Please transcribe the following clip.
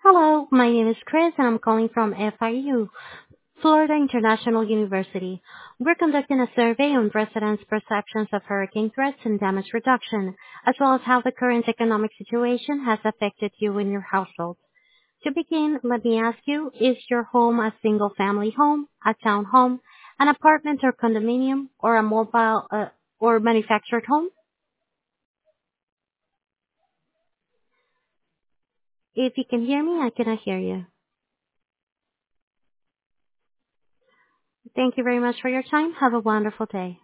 Hello, my name is Chris and I'm calling from FIU, Florida International University. We're conducting a survey on residents' perceptions of hurricane threats and damage reduction, as well as how the current economic situation has affected you and your household. To begin, let me ask you, is your home a single-family home, a townhome, an apartment or condominium, or a mobile or manufactured home? If you can hear me, I cannot hear you. Thank you very much for your time. Have a wonderful day.